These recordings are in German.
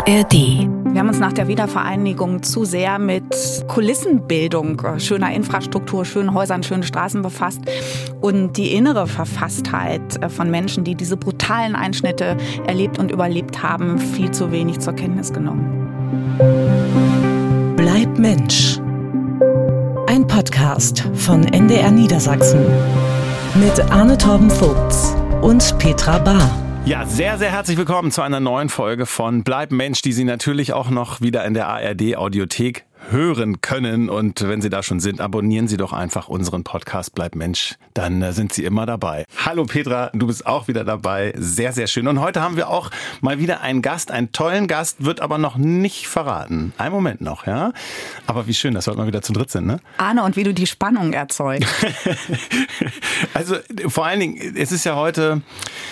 ARD. Wir haben uns nach der Wiedervereinigung zu sehr mit Kulissenbildung, schöner Infrastruktur, schönen Häusern, schönen Straßen befasst und die innere Verfasstheit von Menschen, die diese brutalen Einschnitte erlebt und überlebt haben, viel zu wenig zur Kenntnis genommen. Bleib Mensch. Ein Podcast von NDR Niedersachsen mit Arne Torben-Vogts und Petra Bahr. Ja, sehr, sehr herzlich willkommen zu einer neuen Folge von Bleib Mensch, die Sie natürlich auch noch wieder in der ARD-Audiothek hören können. Und wenn Sie da schon sind, abonnieren Sie doch einfach unseren Podcast Bleib Mensch, dann sind Sie immer dabei. Hallo Petra, du bist auch wieder dabei. Sehr, sehr schön. Und heute haben wir auch mal wieder einen Gast, einen tollen Gast, wird aber noch nicht verraten. Einen Moment noch, ja? Aber wie schön, dass wir heute mal wieder zu dritt sind, ne? Arne, und wie du die Spannung erzeugst. Also vor allen Dingen, es ist ja heute...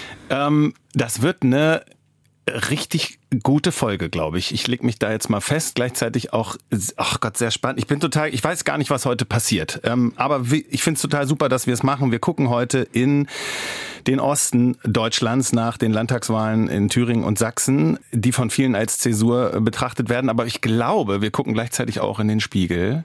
das wird eine richtig gute Folge, glaube ich. Ich lege mich da jetzt mal fest. Gleichzeitig auch, ach Gott, sehr spannend. Ich weiß gar nicht, was heute passiert. Aber ich finde es total super, dass wir es machen. Wir gucken heute in den Osten Deutschlands nach den Landtagswahlen in Thüringen und Sachsen, die von vielen als Zäsur betrachtet werden. Aber ich glaube, wir gucken gleichzeitig auch in den Spiegel.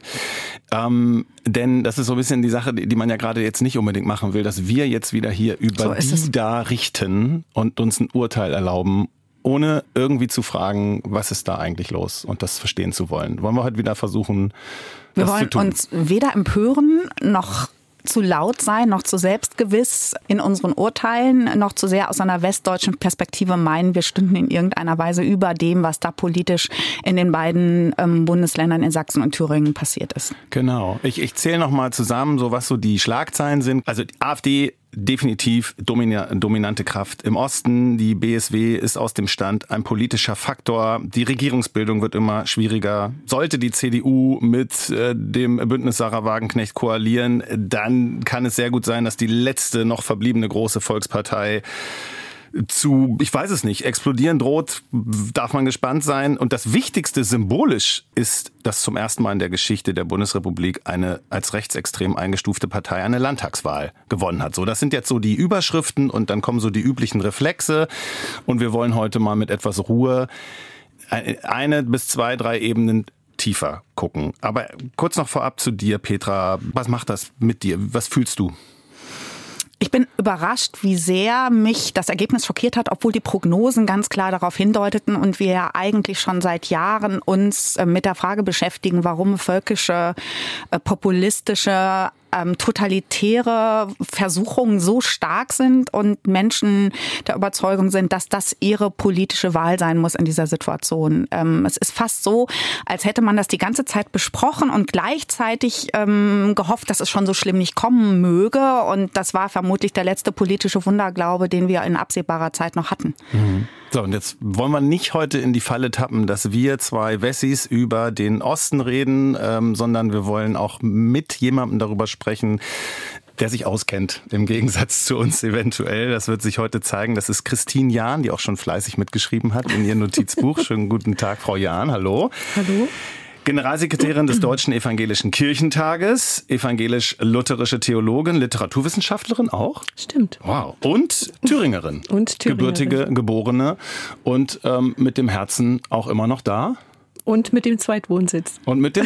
Denn das ist so ein bisschen die Sache, die man ja gerade jetzt nicht unbedingt machen will, dass wir jetzt wieder hier über die da richten und uns ein Urteil erlauben, ohne irgendwie zu fragen, was ist da eigentlich los und das verstehen zu wollen. Wollen wir heute wieder versuchen, das zu tun? Wir wollen uns weder empören, noch zu laut sein, noch zu selbstgewiss in unseren Urteilen, noch zu sehr aus einer westdeutschen Perspektive meinen, wir stünden in irgendeiner Weise über dem, was da politisch in den beiden Bundesländern in Sachsen und Thüringen passiert ist. Genau. Ich zähle noch mal zusammen, so was so die Schlagzeilen sind. Also die AfD definitiv dominante Kraft im Osten. Die BSW ist aus dem Stand ein politischer Faktor. Die Regierungsbildung wird immer schwieriger. Sollte die CDU mit dem Bündnis Sarah Wagenknecht koalieren, dann kann es sehr gut sein, dass die letzte noch verbliebene große Volkspartei ich weiß es nicht, explodieren droht, darf man gespannt sein. Und das Wichtigste symbolisch ist, dass zum ersten Mal in der Geschichte der Bundesrepublik eine als rechtsextrem eingestufte Partei eine Landtagswahl gewonnen hat. So, das sind jetzt so die Überschriften und dann kommen so die üblichen Reflexe. Und wir wollen heute mal mit etwas Ruhe 1 bis 2, 3 Ebenen tiefer gucken. Aber kurz noch vorab zu dir, Petra. Was macht das mit dir? Was fühlst du? Ich bin überrascht, wie sehr mich das Ergebnis schockiert hat, obwohl die Prognosen ganz klar darauf hindeuteten und wir ja eigentlich schon seit Jahren uns mit der Frage beschäftigen, warum völkische, populistische, totalitäre Versuchungen so stark sind und Menschen der Überzeugung sind, dass das ihre politische Wahl sein muss in dieser Situation. Es ist fast so, als hätte man das die ganze Zeit besprochen und gleichzeitig gehofft, dass es schon so schlimm nicht kommen möge. Und das war vermutlich der letzte politische Wunderglaube, den wir in absehbarer Zeit noch hatten. Mhm. So, und jetzt wollen wir nicht heute in die Falle tappen, dass wir zwei Wessis über den Osten reden, sondern wir wollen auch mit jemandem darüber sprechen, der sich auskennt, im Gegensatz zu uns eventuell. Das wird sich heute zeigen. Das ist Christine Jahn, die auch schon fleißig mitgeschrieben hat in ihr Notizbuch. Schönen guten Tag, Frau Jahn. Hallo. Hallo. Generalsekretärin des Deutschen Evangelischen Kirchentages, evangelisch-lutherische Theologin, Literaturwissenschaftlerin auch. Stimmt. Wow. Und Thüringerin. Gebürtige, Geborene und mit dem Herzen auch immer noch da. Und mit dem Zweitwohnsitz.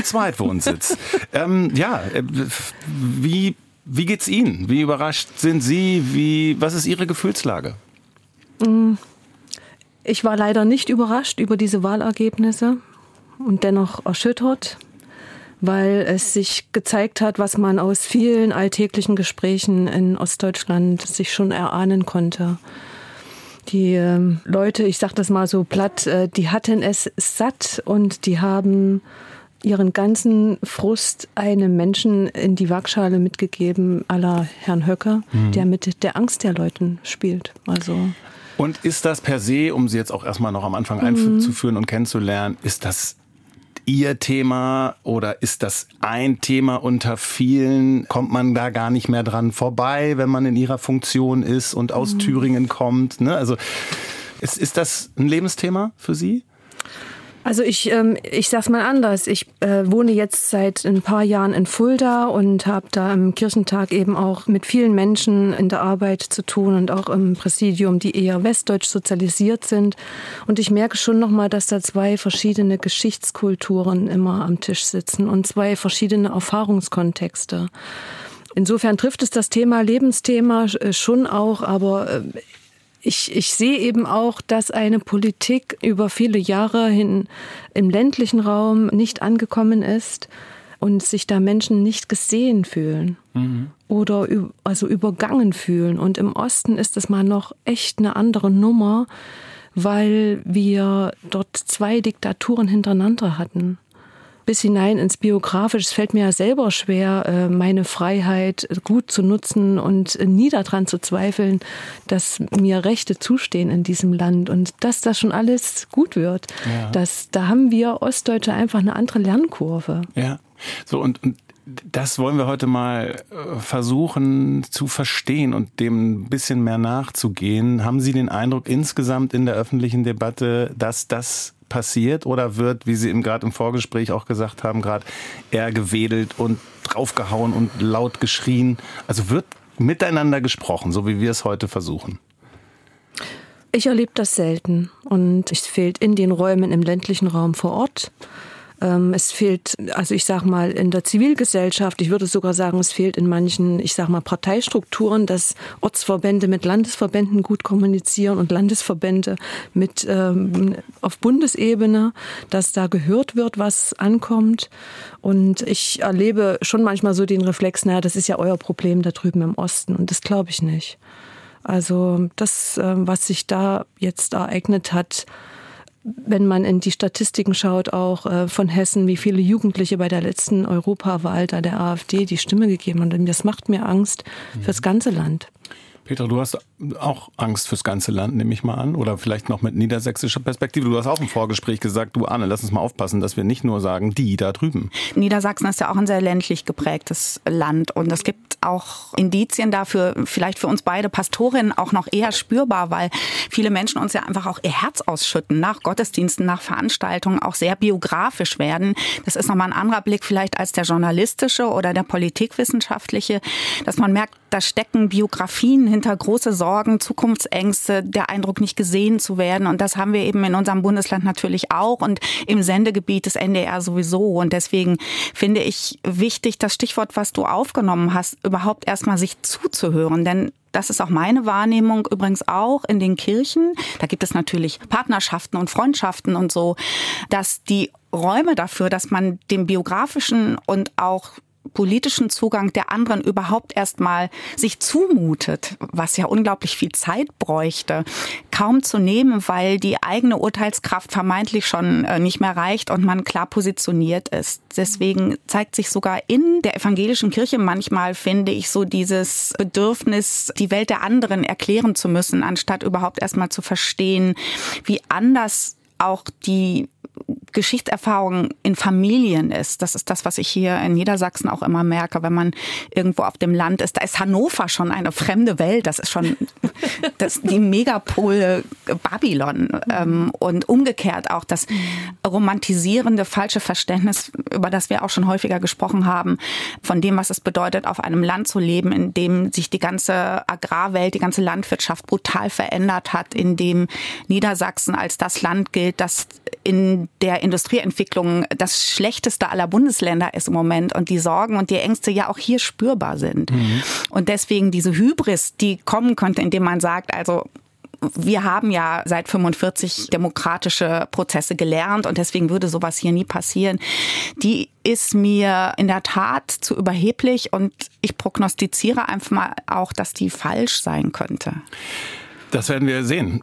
Wie geht's Ihnen? Wie überrascht sind Sie? Was ist Ihre Gefühlslage? Ich war leider nicht überrascht über diese Wahlergebnisse. Und dennoch erschüttert, weil es sich gezeigt hat, was man aus vielen alltäglichen Gesprächen in Ostdeutschland sich schon erahnen konnte. Die Leute, ich sage das mal so platt, die hatten es satt und die haben ihren ganzen Frust einem Menschen in die Waagschale mitgegeben, à la Herrn Höcke, der mit der Angst der Leuten spielt. Und ist das per se, um Sie jetzt auch erstmal noch am Anfang einzuführen und kennenzulernen, ist das Ihr Thema oder ist das ein Thema unter vielen? Kommt man da gar nicht mehr dran vorbei, wenn man in Ihrer Funktion ist und aus Thüringen kommt? Ne? Also ist das ein Lebensthema für Sie? Also ich sag's mal anders. Ich wohne jetzt seit ein paar Jahren in Fulda und habe da im Kirchentag eben auch mit vielen Menschen in der Arbeit zu tun und auch im Präsidium, die eher westdeutsch sozialisiert sind. Und ich merke schon nochmal, dass da zwei verschiedene Geschichtskulturen immer am Tisch sitzen und zwei verschiedene Erfahrungskontexte. Insofern trifft es das Thema, Lebensthema schon auch, aber ich sehe eben auch, dass eine Politik über viele Jahre hin im ländlichen Raum nicht angekommen ist und sich da Menschen nicht gesehen fühlen oder also übergangen fühlen. Und im Osten ist es mal noch echt eine andere Nummer, weil wir dort 2 Diktaturen hintereinander hatten. Bis hinein ins Biografische. Es fällt mir ja selber schwer, meine Freiheit gut zu nutzen und nie daran zu zweifeln, dass mir Rechte zustehen in diesem Land und dass das schon alles gut wird. Ja. Da haben wir Ostdeutsche einfach eine andere Lernkurve. Ja, so und das wollen wir heute mal versuchen zu verstehen und dem ein bisschen mehr nachzugehen. Haben Sie den Eindruck insgesamt in der öffentlichen Debatte, dass das passiert oder wird, wie Sie eben gerade im Vorgespräch auch gesagt haben, gerade eher gewedelt und draufgehauen und laut geschrien? Also wird miteinander gesprochen, so wie wir es heute versuchen? Ich erlebe das selten und es fehlt in den Räumen im ländlichen Raum vor Ort. Es fehlt, also ich sag mal, in der Zivilgesellschaft, ich würde sogar sagen, es fehlt in manchen, ich sag mal, Parteistrukturen, dass Ortsverbände mit Landesverbänden gut kommunizieren und Landesverbände mit auf Bundesebene, dass da gehört wird, was ankommt. Und ich erlebe schon manchmal so den Reflex, naja, das ist ja euer Problem da drüben im Osten. Und das glaube ich nicht. Also das, was sich da jetzt ereignet hat, wenn man in die Statistiken schaut, auch von Hessen, wie viele Jugendliche bei der letzten Europawahl da der AfD die Stimme gegeben haben. Und das macht mir Angst fürs ganze Land. Petra, du hast auch Angst fürs ganze Land, nehme ich mal an. Oder vielleicht noch mit niedersächsischer Perspektive. Du hast auch im Vorgespräch gesagt, du Arne, lass uns mal aufpassen, dass wir nicht nur sagen, die da drüben. Niedersachsen ist ja auch ein sehr ländlich geprägtes Land. Und es gibt auch Indizien dafür, vielleicht für uns beide Pastorinnen auch noch eher spürbar, weil viele Menschen uns ja einfach auch ihr Herz ausschütten, nach Gottesdiensten, nach Veranstaltungen, auch sehr biografisch werden. Das ist nochmal ein anderer Blick vielleicht als der journalistische oder der politikwissenschaftliche, dass man merkt, da stecken Biografien hinter große Sorgen, Zukunftsängste, der Eindruck, nicht gesehen zu werden. Und das haben wir eben in unserem Bundesland natürlich auch und im Sendegebiet des NDR sowieso. Und deswegen finde ich wichtig, das Stichwort, was du aufgenommen hast, überhaupt erstmal sich zuzuhören. Denn das ist auch meine Wahrnehmung, übrigens auch in den Kirchen. Da gibt es natürlich Partnerschaften und Freundschaften und so, dass die Räume dafür, dass man dem biografischen und auch politischen Zugang der anderen überhaupt erstmal sich zumutet, was ja unglaublich viel Zeit bräuchte, kaum zu nehmen, weil die eigene Urteilskraft vermeintlich schon nicht mehr reicht und man klar positioniert ist. Deswegen zeigt sich sogar in der evangelischen Kirche manchmal, finde ich, so dieses Bedürfnis, die Welt der anderen erklären zu müssen, anstatt überhaupt erstmal zu verstehen, wie anders auch die Geschichtserfahrung in Familien ist. Das ist das, was ich hier in Niedersachsen auch immer merke, wenn man irgendwo auf dem Land ist. Da ist Hannover schon eine fremde Welt. Das ist schon die Megapole Babylon. Und umgekehrt auch das romantisierende, falsche Verständnis, über das wir auch schon häufiger gesprochen haben, von dem, was es bedeutet, auf einem Land zu leben, in dem sich die ganze Agrarwelt, die ganze Landwirtschaft brutal verändert hat, in dem Niedersachsen als das Land gilt, das in der Industrieentwicklung das schlechteste aller Bundesländer ist im Moment und die Sorgen und die Ängste ja auch hier spürbar sind. Und deswegen diese Hybris, die kommen könnte, indem man sagt, also wir haben ja seit 45 demokratische Prozesse gelernt und deswegen würde sowas hier nie passieren. Die ist mir in der Tat zu überheblich und ich prognostiziere einfach mal auch, dass die falsch sein könnte. Das werden wir sehen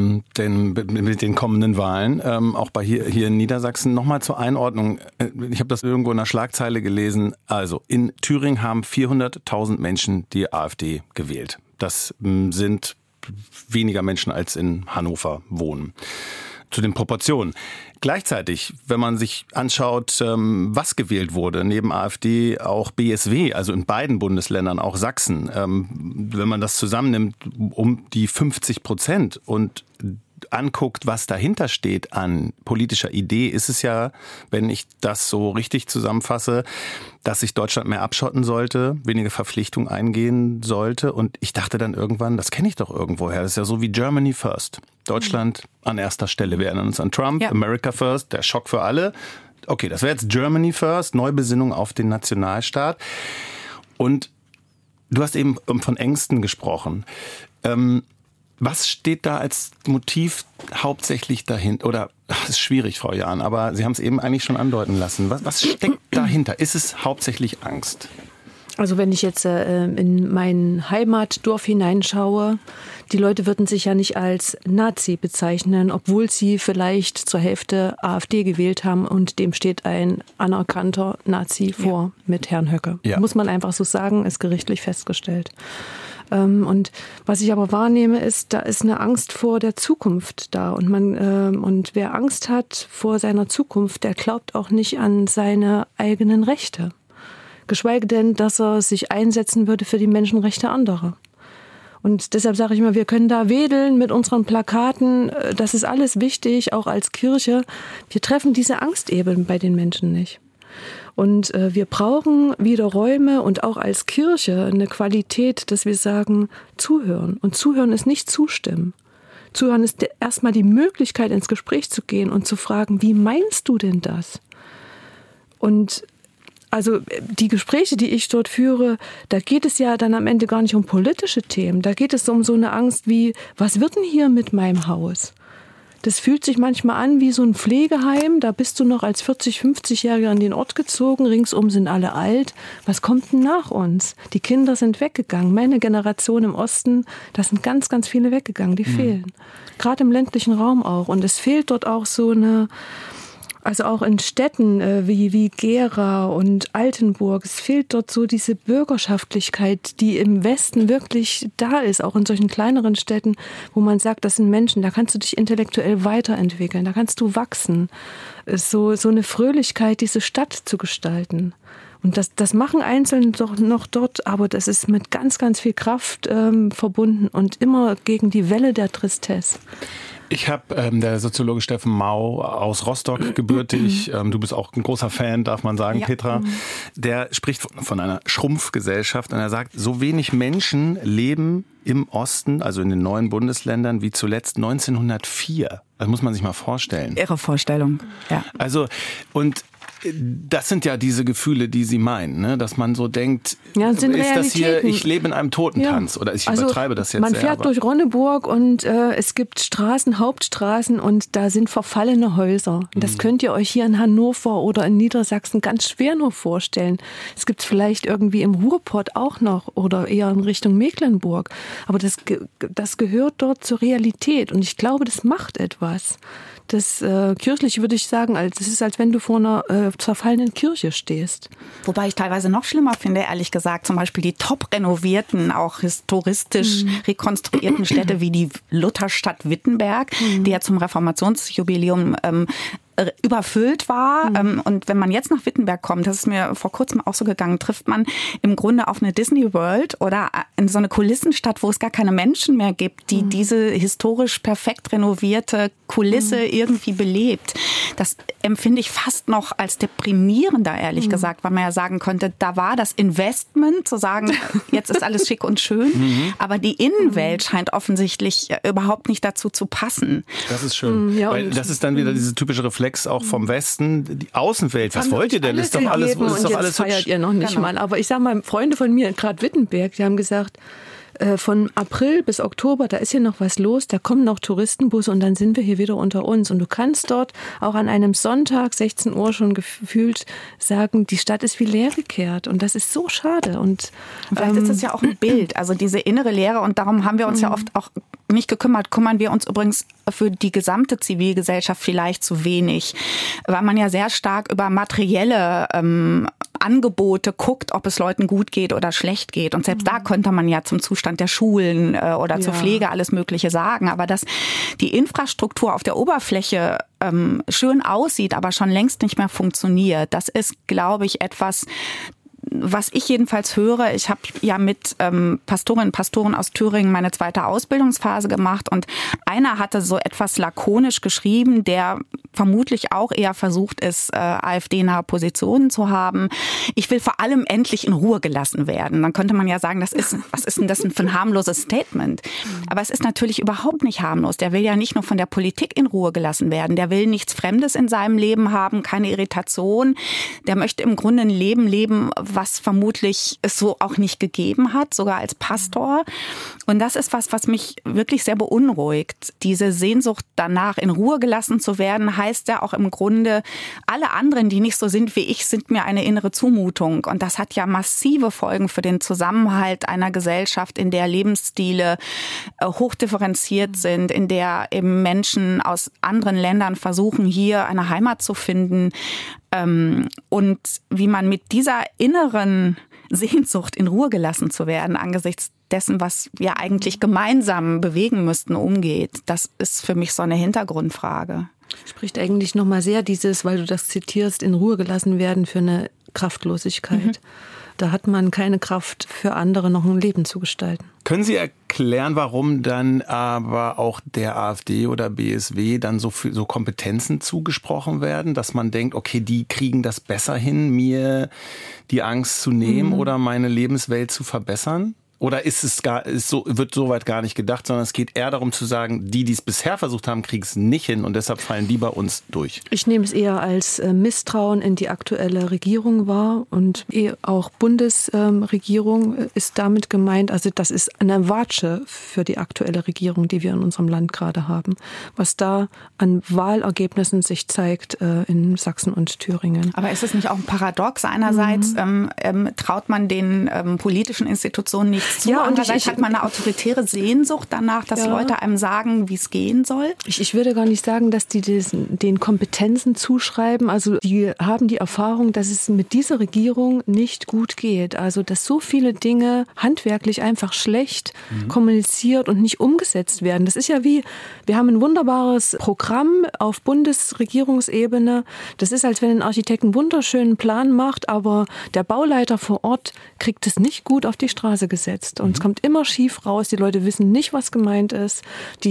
mit den kommenden Wahlen, auch bei hier in Niedersachsen. Nochmal zur Einordnung, ich habe das irgendwo in einer Schlagzeile gelesen. Also in Thüringen haben 400.000 Menschen die AfD gewählt. Das sind weniger Menschen, als in Hannover wohnen. Zu den Proportionen. Gleichzeitig, wenn man sich anschaut, was gewählt wurde, neben AfD auch BSW, also in beiden Bundesländern, auch Sachsen, wenn man das zusammennimmt, um die 50%. Und anguckt, was dahinter steht an politischer Idee, ist es ja, wenn ich das so richtig zusammenfasse, dass sich Deutschland mehr abschotten sollte, weniger Verpflichtungen eingehen sollte. Und ich dachte dann irgendwann, das kenne ich doch irgendwoher. Das ist ja so wie Germany First. Deutschland an erster Stelle. Wir erinnern uns an Trump, ja. America First, der Schock für alle. Okay, das wäre jetzt Germany First, Neubesinnung auf den Nationalstaat. Und du hast eben von Ängsten gesprochen. Was steht da als Motiv hauptsächlich dahinter? Oder, das ist schwierig, Frau Jahn, aber Sie haben es eben eigentlich schon andeuten lassen. Was steckt dahinter? Ist es hauptsächlich Angst? Also wenn ich jetzt in mein Heimatdorf hineinschaue, die Leute würden sich ja nicht als Nazi bezeichnen, obwohl sie vielleicht zur Hälfte AfD gewählt haben und dem steht ein anerkannter Nazi vor mit Herrn Höcke. Ja. Muss man einfach so sagen, ist gerichtlich festgestellt. Und was ich aber wahrnehme, ist, da ist eine Angst vor der Zukunft da. Und wer Angst hat vor seiner Zukunft, der glaubt auch nicht an seine eigenen Rechte. Geschweige denn, dass er sich einsetzen würde für die Menschenrechte anderer. Und deshalb sage ich immer, wir können da wedeln mit unseren Plakaten. Das ist alles wichtig, auch als Kirche. Wir treffen diese Angst eben bei den Menschen nicht. Und wir brauchen wieder Räume und auch als Kirche eine Qualität, dass wir sagen, zuhören. Und zuhören ist nicht zustimmen. Zuhören ist erstmal die Möglichkeit, ins Gespräch zu gehen und zu fragen, wie meinst du denn das? Und also die Gespräche, die ich dort führe, da geht es ja dann am Ende gar nicht um politische Themen. Da geht es um so eine Angst wie, was wird denn hier mit meinem Haus? Das fühlt sich manchmal an wie so ein Pflegeheim. Da bist du noch als 40-, 50-Jähriger an den Ort gezogen. Ringsum sind alle alt. Was kommt denn nach uns? Die Kinder sind weggegangen. Meine Generation im Osten, da sind ganz, ganz viele weggegangen. Die fehlen. Gerade im ländlichen Raum auch. Und es fehlt dort auch so eine... Also auch in Städten wie Gera und Altenburg, es fehlt dort so diese Bürgerschaftlichkeit, die im Westen wirklich da ist, auch in solchen kleineren Städten, wo man sagt, das sind Menschen, da kannst du dich intellektuell weiterentwickeln, da kannst du wachsen. So eine Fröhlichkeit, diese Stadt zu gestalten. Und das machen Einzelne doch noch dort, aber das ist mit ganz, ganz viel Kraft verbunden und immer gegen die Welle der Tristesse. Ich habe der Soziologe Steffen Mau aus Rostock gebürtig, du bist auch ein großer Fan, darf man sagen, ja. Petra, der spricht von einer Schrumpfgesellschaft und er sagt, so wenig Menschen leben im Osten, also in den neuen Bundesländern, wie zuletzt 1904. Das muss man sich mal vorstellen. Ihre Vorstellung, ja. Also, und das sind ja diese Gefühle, die Sie meinen, ne? Dass man so denkt, ja, sind ist das hier, ich lebe in einem Totentanz oder ich übertreibe das jetzt man sehr. Man fährt durch Ronneburg und es gibt Straßen, Hauptstraßen und da sind verfallene Häuser. Das könnt ihr euch hier in Hannover oder in Niedersachsen ganz schwer nur vorstellen. Es gibt es vielleicht irgendwie im Ruhrpott auch noch oder eher in Richtung Mecklenburg. Aber das gehört dort zur Realität und ich glaube, das macht etwas. Das kirchlich würde ich sagen, es ist, als wenn du vor einer zerfallenen Kirche stehst. Wobei ich teilweise noch schlimmer finde, ehrlich gesagt, zum Beispiel die top renovierten, auch historistisch rekonstruierten Städte wie die Lutherstadt Wittenberg, die ja zum Reformationsjubiläum überfüllt war. Und wenn man jetzt nach Wittenberg kommt, das ist mir vor kurzem auch so gegangen, trifft man im Grunde auf eine Disney World oder in so eine Kulissenstadt, wo es gar keine Menschen mehr gibt, die diese historisch perfekt renovierte Kulisse irgendwie belebt. Das empfinde ich fast noch als deprimierender, ehrlich gesagt, weil man ja sagen könnte, da war das Investment, zu sagen, jetzt ist alles schick und schön, aber die Innenwelt scheint offensichtlich überhaupt nicht dazu zu passen. Das ist schön, weil das ist dann wieder diese typische Reflex auch vom Westen, die Außenwelt. Was wollt ihr denn? Ist doch alles hübsch. Und jetzt feiert ihr noch nicht mal. Aber ich sage mal, Freunde von mir, gerade Wittenberg, die haben gesagt, von April bis Oktober, da ist hier noch was los, da kommen noch Touristenbusse und dann sind wir hier wieder unter uns. Und du kannst dort auch an einem Sonntag, 16 Uhr schon gefühlt sagen, die Stadt ist wie leer gekehrt. Und das ist so schade. Und vielleicht ist das ja auch ein Bild, also diese innere Leere. Und darum haben wir uns ja oft auch nicht gekümmert. Kümmern wir uns übrigens für die gesamte Zivilgesellschaft vielleicht zu wenig, weil man ja sehr stark über materielle Angebote guckt, ob es Leuten gut geht oder schlecht geht. Und selbst da könnte man ja zum Zustand der Schulen oder zur Pflege alles Mögliche sagen. Aber dass die Infrastruktur auf der Oberfläche schön aussieht, aber schon längst nicht mehr funktioniert, das ist, glaube ich, etwas, was ich jedenfalls höre, ich habe ja mit Pastorinnen und Pastoren aus Thüringen meine zweite Ausbildungsphase gemacht und einer hatte so etwas lakonisch geschrieben, der vermutlich auch eher versucht ist, AfD-nahe Positionen zu haben. Ich will vor allem endlich in Ruhe gelassen werden. Dann könnte man ja sagen, was ist denn das für ein harmloses Statement? Aber es ist natürlich überhaupt nicht harmlos. Der will ja nicht nur von der Politik in Ruhe gelassen werden. Der will nichts Fremdes in seinem Leben haben, keine Irritation. Der möchte im Grunde ein Leben leben, was vermutlich es so auch nicht gegeben hat, sogar als Pastor. Und das ist was mich wirklich sehr beunruhigt. Diese Sehnsucht danach, in Ruhe gelassen zu werden, heißt ja auch im Grunde, alle anderen, die nicht so sind wie ich, sind mir eine innere Zumutung. Und das hat ja massive Folgen für den Zusammenhalt einer Gesellschaft, in der Lebensstile hochdifferenziert sind, in der eben Menschen aus anderen Ländern versuchen, hier eine Heimat zu finden. Und wie man mit dieser inneren Sehnsucht, in Ruhe gelassen zu werden, angesichts dessen, was wir eigentlich gemeinsam bewegen müssten, umgeht, das ist für mich so eine Hintergrundfrage. Spricht eigentlich nochmal sehr dieses, weil du das zitierst, in Ruhe gelassen werden für eine Kraftlosigkeit. Da hat man keine Kraft für andere, noch ein Leben zu gestalten. Können Sie erklären, warum dann aber auch der AfD oder BSW dann so Kompetenzen zugesprochen werden, dass man denkt, okay, die kriegen das besser hin, mir die Angst zu nehmen oder meine Lebenswelt zu verbessern? Oder wird soweit gar nicht gedacht, sondern es geht eher darum zu sagen, die es bisher versucht haben, kriegen es nicht hin und deshalb fallen die bei uns durch? Ich nehme es eher als Misstrauen in die aktuelle Regierung wahr und auch Bundesregierung ist damit gemeint. Also das ist eine Watsche für die aktuelle Regierung, die wir in unserem Land gerade haben. Was da an Wahlergebnissen sich zeigt in Sachsen und Thüringen. Aber ist es nicht auch ein Paradox? Einerseits traut man den politischen Institutionen nicht zu. Ja, andererseits hat man eine autoritäre Sehnsucht danach, dass Leute einem sagen, wie es gehen soll. Ich würde gar nicht sagen, dass die den Kompetenzen zuschreiben. Also die haben die Erfahrung, dass es mit dieser Regierung nicht gut geht. Also dass so viele Dinge handwerklich einfach schlecht kommuniziert und nicht umgesetzt werden. Das ist ja wie, wir haben ein wunderbares Programm auf Bundesregierungsebene. Das ist, als wenn ein Architekt einen wunderschönen Plan macht, aber der Bauleiter vor Ort kriegt es nicht gut auf die Straße gesetzt. Und es kommt immer schief raus. Die Leute wissen nicht, was gemeint ist.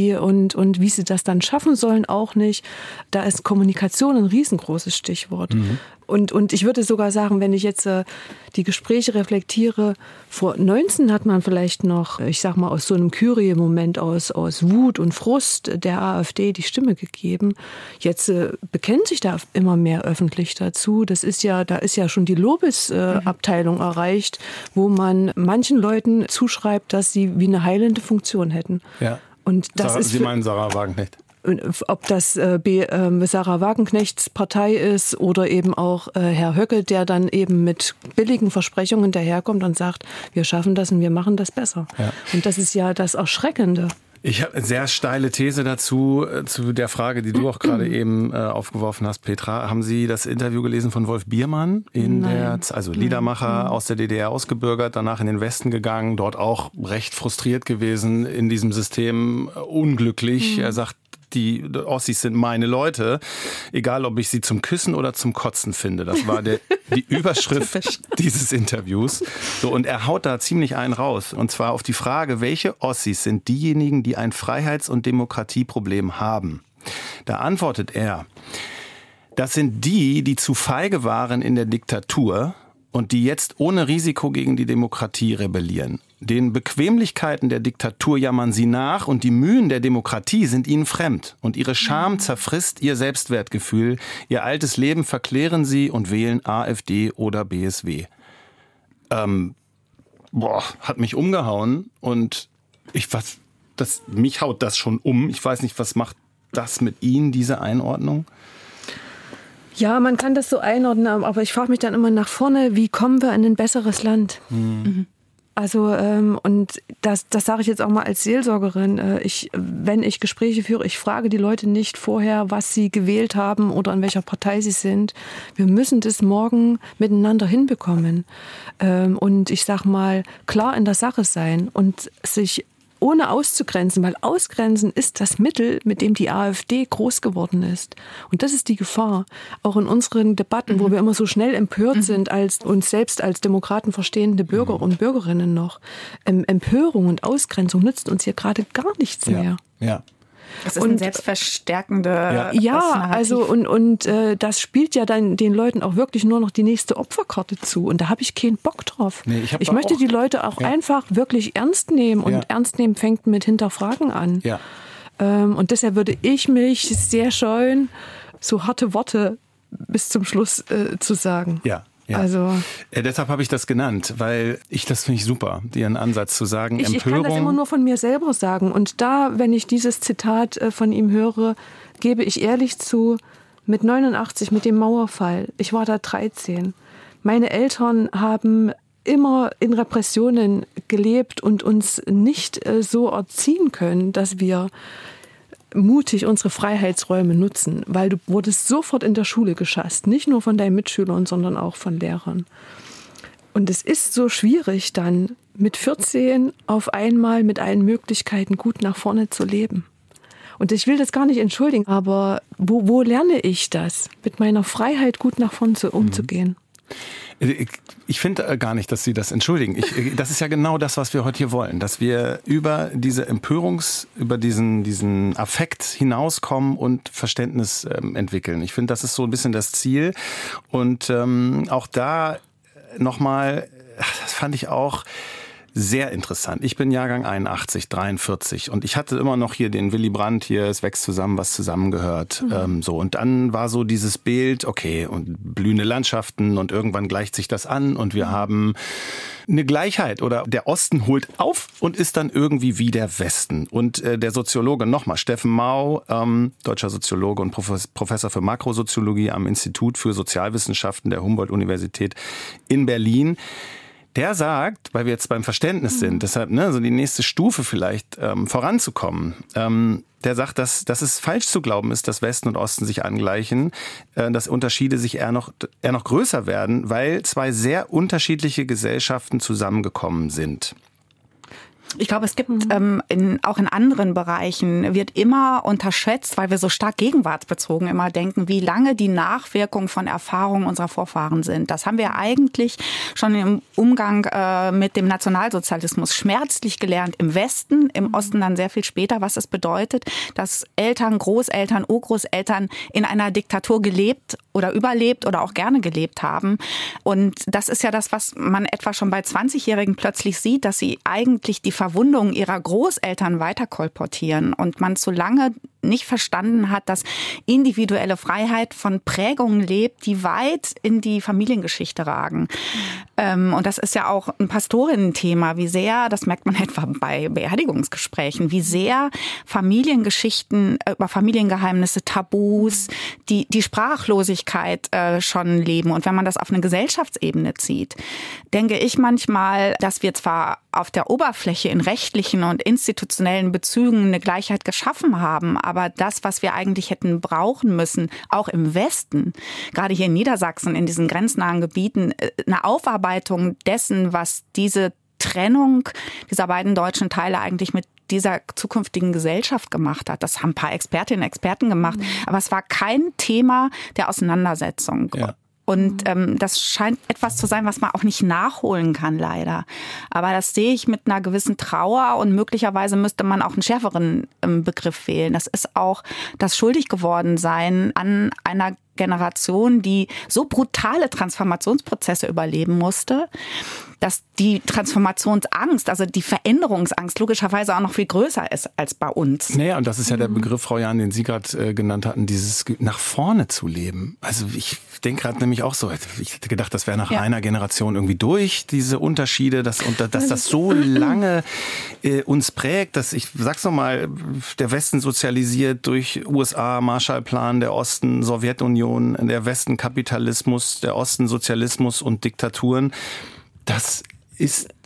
Und wie sie das dann schaffen sollen, auch nicht. Da ist Kommunikation ein riesengroßes Stichwort. Und ich würde sogar sagen, wenn ich jetzt die Gespräche reflektiere, vor 19 hat man vielleicht noch, ich sag mal, aus so einem Kyrie-Moment, aus Wut und Frust der AfD die Stimme gegeben. Jetzt bekennt sich da immer mehr öffentlich dazu. Da ist ja schon die Lobesabteilung erreicht, wo man manchen Leuten zuschreibt, dass sie wie eine heilende Funktion hätten. Ja. Und das Sie meinen Sarah Wagenknecht? Ob das Sarah Wagenknechts Partei ist oder eben auch Herr Höcke, der dann eben mit billigen Versprechungen daherkommt und sagt, wir schaffen das und wir machen das besser. Ja. Und das ist ja das Erschreckende. Ich habe eine sehr steile These dazu, zu der Frage, die du auch gerade eben aufgeworfen hast, Petra. Haben Sie das Interview gelesen von Wolf Biermann? Liedermacher aus der DDR ausgebürgert, danach in den Westen gegangen, dort auch recht frustriert gewesen, in diesem System unglücklich. Er sagt, die Ossis sind meine Leute, egal ob ich sie zum Küssen oder zum Kotzen finde. Das war die Überschrift dieses Interviews. So, und er haut da ziemlich einen raus. Und zwar auf die Frage, welche Ossis sind diejenigen, die ein Freiheits- und Demokratieproblem haben? Da antwortet er, das sind die zu feige waren in der Diktatur und die jetzt ohne Risiko gegen die Demokratie rebellieren. Den Bequemlichkeiten der Diktatur jammern sie nach und die Mühen der Demokratie sind ihnen fremd. Und ihre Scham zerfrisst ihr Selbstwertgefühl. Ihr altes Leben verklären sie und wählen AfD oder BSW. Hat mich umgehauen und mich haut das schon um. Ich weiß nicht, was macht das mit Ihnen, diese Einordnung? Ja, man kann das so einordnen, aber ich frage mich dann immer nach vorne, wie kommen wir in ein besseres Land? Also, und das sage ich jetzt auch mal als Seelsorgerin. Wenn ich Gespräche führe, ich frage die Leute nicht vorher, was sie gewählt haben oder in welcher Partei sie sind. Wir müssen das morgen miteinander hinbekommen. Und ich sag mal, klar in der Sache sein und sich ohne auszugrenzen, weil Ausgrenzen ist das Mittel, mit dem die AfD groß geworden ist. Und das ist die Gefahr. Auch in unseren Debatten, wo wir immer so schnell empört sind, als uns selbst als Demokraten verstehende Bürger und Bürgerinnen noch. Empörung und Ausgrenzung nützt uns hier gerade gar nichts mehr. Ja. Das ist ein selbstverstärkende also und das spielt ja dann den Leuten auch wirklich nur noch die nächste Opferkarte zu. Und da habe ich keinen Bock drauf. Nee, ich möchte die Leute auch einfach wirklich ernst nehmen. Und ernst nehmen fängt mit Hinterfragen an. Ja. Und deshalb würde ich mich sehr scheuen, so harte Worte bis zum Schluss zu sagen. Ja. Ja. Also, deshalb habe ich das genannt, weil das finde ich super, Ihren Ansatz zu sagen. Ich kann das immer nur von mir selber sagen. Und da, wenn ich dieses Zitat von ihm höre, gebe ich ehrlich zu, mit 89, mit dem Mauerfall, ich war da 13. Meine Eltern haben immer in Repressionen gelebt und uns nicht so erziehen können, dass wir mutig unsere Freiheitsräume nutzen, weil du wurdest sofort in der Schule geschasst, nicht nur von deinen Mitschülern, sondern auch von Lehrern. Und es ist so schwierig dann mit 14 auf einmal mit allen Möglichkeiten gut nach vorne zu leben. Und ich will das gar nicht entschuldigen, aber wo lerne ich das, mit meiner Freiheit gut nach vorne umzugehen? Ich finde gar nicht, dass Sie das entschuldigen. Das ist ja genau das, was wir heute hier wollen, dass wir über diese über diesen Affekt hinauskommen und Verständnis entwickeln. Ich finde, das ist so ein bisschen das Ziel. Und auch da nochmal, das fand ich auch sehr interessant. Ich bin Jahrgang 81, 43 und ich hatte immer noch hier den Willy Brandt hier, es wächst zusammen, was zusammengehört. Und dann war so dieses Bild, okay, und blühende Landschaften und irgendwann gleicht sich das an und wir haben eine Gleichheit oder der Osten holt auf und ist dann irgendwie wie der Westen. Und der Soziologe nochmal, Steffen Mau, deutscher Soziologe und Professor für Makrosoziologie am Institut für Sozialwissenschaften der Humboldt-Universität in Berlin, der sagt, weil wir jetzt beim Verständnis sind, deshalb so die nächste Stufe vielleicht voranzukommen, der sagt, dass es falsch zu glauben ist, dass Westen und Osten sich angleichen, dass Unterschiede sich eher noch größer werden, weil zwei sehr unterschiedliche Gesellschaften zusammengekommen sind. Ich glaube, es gibt auch in anderen Bereichen wird immer unterschätzt, weil wir so stark gegenwartsbezogen immer denken, wie lange die Nachwirkungen von Erfahrungen unserer Vorfahren sind. Das haben wir eigentlich schon im Umgang mit dem Nationalsozialismus schmerzlich gelernt im Westen, im Osten dann sehr viel später, was es bedeutet, dass Eltern, Großeltern, Urgroßeltern in einer Diktatur gelebt oder überlebt oder auch gerne gelebt haben. Und das ist ja das, was man etwa schon bei 20-Jährigen plötzlich sieht, dass sie eigentlich die Verwundungen ihrer Großeltern weiter kolportieren und man zu lange nicht verstanden hat, dass individuelle Freiheit von Prägungen lebt, die weit in die Familiengeschichte ragen. Und das ist ja auch ein Pastorinnen-Thema, wie sehr, das merkt man etwa bei Beerdigungsgesprächen, wie sehr Familiengeschichten über Familiengeheimnisse, Tabus, die Sprachlosigkeit schon leben. Und wenn man das auf eine Gesellschaftsebene zieht, denke ich manchmal, dass wir zwar auf der Oberfläche in rechtlichen und institutionellen Bezügen eine Gleichheit geschaffen haben, aber das, was wir eigentlich hätten brauchen müssen, auch im Westen, gerade hier in Niedersachsen, in diesen grenznahen Gebieten, eine Aufarbeitung dessen, was diese Trennung dieser beiden deutschen Teile eigentlich mit dieser zukünftigen Gesellschaft gemacht hat. Das haben ein paar Expertinnen und Experten gemacht, aber es war kein Thema der Auseinandersetzung. Ja. Und das scheint etwas zu sein, was man auch nicht nachholen kann, leider. Aber das sehe ich mit einer gewissen Trauer und möglicherweise müsste man auch einen schärferen Begriff wählen. Das ist auch das schuldig geworden sein an einer Generation, die so brutale Transformationsprozesse überleben musste, dass die Transformationsangst, also die Veränderungsangst logischerweise auch noch viel größer ist als bei uns. Naja, und das ist ja der Begriff, Frau Jahn, den Sie gerade genannt hatten, dieses nach vorne zu leben. Also ich denke gerade nämlich auch so, ich hätte gedacht, das wäre nach einer Generation irgendwie durch, diese Unterschiede, dass das so lange uns prägt, dass ich sag's nochmal, der Westen sozialisiert durch USA, Marshallplan, der Osten, Sowjetunion, der Westen Kapitalismus, der Osten Sozialismus und Diktaturen. Das ist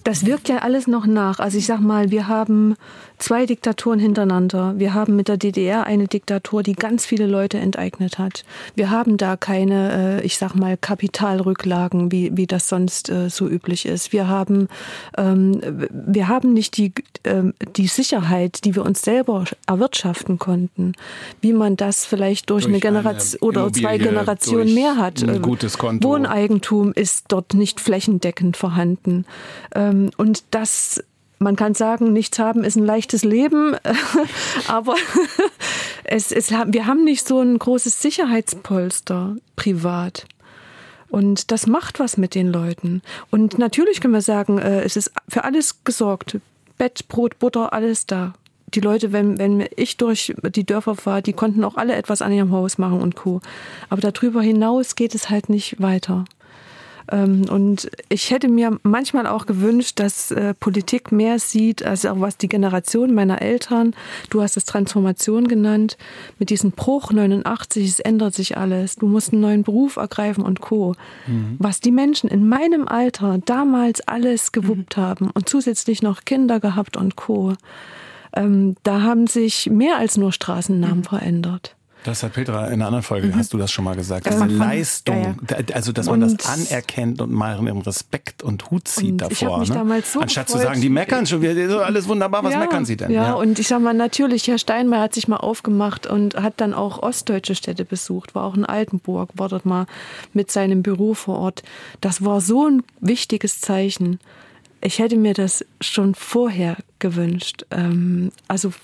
Das wirkt ja alles noch nach. Also ich sag mal, wir haben 2 Diktaturen hintereinander. Wir haben mit der DDR eine Diktatur, die ganz viele Leute enteignet hat. Wir haben da keine, ich sag mal, Kapitalrücklagen, wie das sonst so üblich ist. Wir haben nicht die Sicherheit, die wir uns selber erwirtschaften konnten, wie man das vielleicht durch eine Generation oder 2 Generationen mehr hat. Ein gutes Konto. Wohneigentum ist dort nicht flächendeckend vorhanden. Und das, man kann sagen, nichts haben ist ein leichtes Leben, aber wir haben nicht so ein großes Sicherheitspolster privat. Und das macht was mit den Leuten. Und natürlich können wir sagen, es ist für alles gesorgt. Bett, Brot, Butter, alles da. Die Leute, wenn ich durch die Dörfer fahre, die konnten auch alle etwas an ihrem Haus machen und Co. Aber darüber hinaus geht es halt nicht weiter. Und ich hätte mir manchmal auch gewünscht, dass Politik mehr sieht, also auch was die Generation meiner Eltern, du hast es Transformation genannt, mit diesem Bruch 89, es ändert sich alles, du musst einen neuen Beruf ergreifen und Co. Was die Menschen in meinem Alter damals alles gewuppt haben und zusätzlich noch Kinder gehabt und Co. Da haben sich mehr als nur Straßennamen verändert. Das hat Petra in einer anderen Folge, hast du das schon mal gesagt, diese Leistung, also dass man das anerkennt und mal einen Respekt und Hut zieht davor. Ich habe mich damals so anstatt gefreut. zu sagen, die meckern schon wieder, alles wunderbar, was meckern sie denn? Ja, und ich sag mal, natürlich, Herr Steinmeier hat sich mal aufgemacht und hat dann auch ostdeutsche Städte besucht, war auch in Altenburg, war dort mal mit seinem Büro vor Ort. Das war so ein wichtiges Zeichen. Ich hätte mir das schon vorher gewünscht, also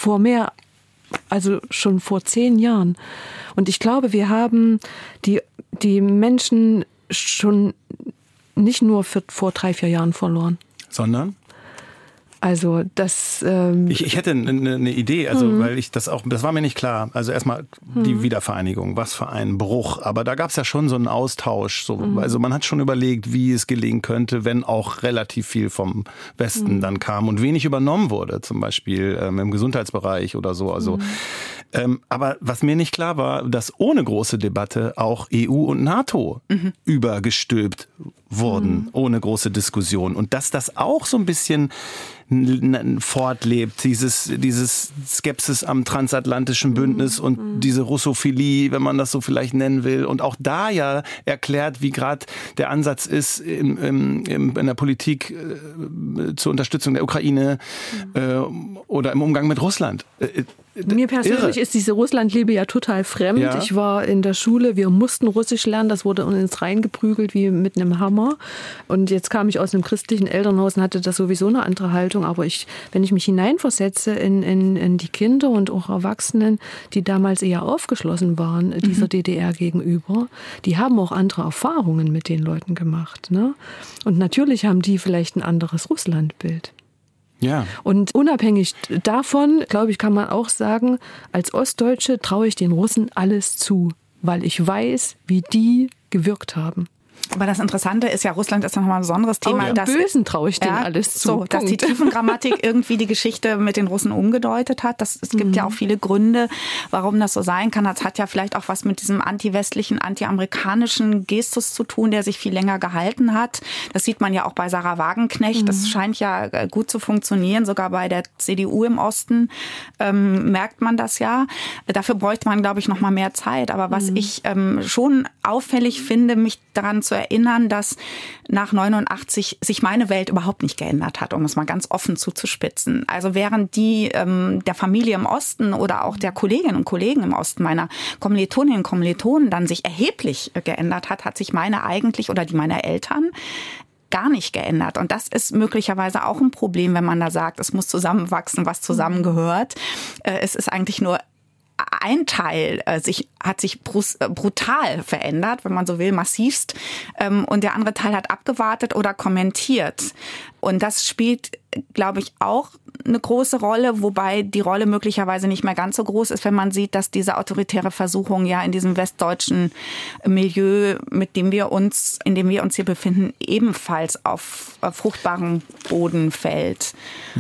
schon vor 10 Jahren. Und ich glaube, wir haben die Menschen schon nicht nur vor 3-4 Jahren verloren. Sondern? Also das... Ich hätte eine Idee, also weil ich das war mir nicht klar. Also erstmal die Wiedervereinigung, was für ein Bruch. Aber da gab es ja schon so einen Austausch. Also man hat schon überlegt, wie es gelingen könnte, wenn auch relativ viel vom Westen dann kam und wenig übernommen wurde, zum Beispiel im Gesundheitsbereich oder so. Also, aber was mir nicht klar war, dass ohne große Debatte auch EU und NATO übergestülpt wurden, ohne große Diskussion. Und dass das auch so ein bisschen fortlebt, dieses Skepsis am transatlantischen Bündnis und diese Russophilie, wenn man das so vielleicht nennen will. Und auch da ja erklärt, wie gerade der Ansatz ist in der Politik zur Unterstützung der Ukraine oder im Umgang mit Russland. Mir persönlich ist diese Russlandliebe ja total fremd. Ja. Ich war in der Schule, wir mussten Russisch lernen, das wurde uns reingeprügelt wie mit einem Hammer. Und jetzt kam ich aus einem christlichen Elternhaus und hatte das sowieso eine andere Haltung. Aber wenn ich mich hineinversetze in die Kinder und auch Erwachsenen, die damals eher aufgeschlossen waren, dieser DDR gegenüber, die haben auch andere Erfahrungen mit den Leuten gemacht. Ne? Und natürlich haben die vielleicht ein anderes Russlandbild. Ja. Und unabhängig davon, glaube ich, kann man auch sagen, als Ostdeutsche traue ich den Russen alles zu, weil ich weiß, wie die gewirkt haben. Aber das Interessante ist ja, Russland ist ja nochmal ein besonderes Thema. Auch im Bösen traue ich denen alles zu. So, dass die Tiefengrammatik irgendwie die Geschichte mit den Russen umgedeutet hat. Es gibt ja auch viele Gründe, warum das so sein kann. Das hat ja vielleicht auch was mit diesem antiwestlichen, antiamerikanischen Gestus zu tun, der sich viel länger gehalten hat. Das sieht man ja auch bei Sarah Wagenknecht. Das scheint ja gut zu funktionieren. Sogar bei der CDU im Osten merkt man das ja. Dafür bräuchte man, glaube ich, noch mal mehr Zeit. Aber was ich schon auffällig finde, mich daran zu erinnern, dass nach 89 sich meine Welt überhaupt nicht geändert hat, um es mal ganz offen zuzuspitzen. Also während die der Familie im Osten oder auch der Kolleginnen und Kollegen im Osten, meiner Kommilitoninnen und Kommilitonen, dann sich erheblich geändert hat, hat sich meine eigentlich oder die meiner Eltern gar nicht geändert. Und das ist möglicherweise auch ein Problem, wenn man da sagt, es muss zusammenwachsen, was zusammengehört. Es ist eigentlich nur ein Teil hat sich brutal verändert, wenn man so will, massivst. Und der andere Teil hat abgewartet oder kommentiert. Und das spielt, glaube ich, auch eine große Rolle, wobei die Rolle möglicherweise nicht mehr ganz so groß ist, wenn man sieht, dass diese autoritäre Versuchung ja in diesem westdeutschen Milieu, in dem wir uns hier befinden, ebenfalls auf fruchtbarem Boden fällt.